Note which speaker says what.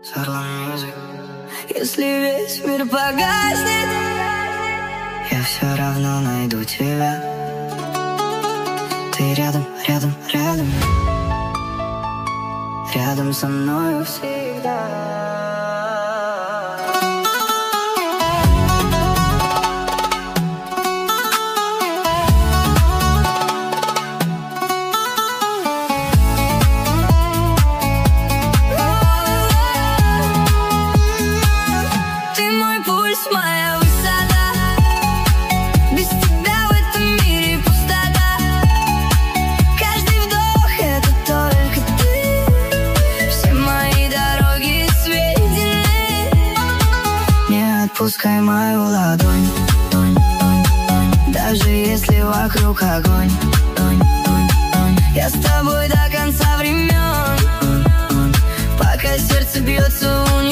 Speaker 1: Если весь мир погаснет, я все равно найду тебя. Ты рядом, рядом, рядом, рядом со мною всегда.
Speaker 2: Моя высота, без тебя в этом мире пустота. Каждый вдох — это только ты. Все мои дороги сведены.
Speaker 1: Не отпускай мою ладонь, даже если вокруг огонь.
Speaker 2: Я с тобой до конца времен, пока сердце бьется у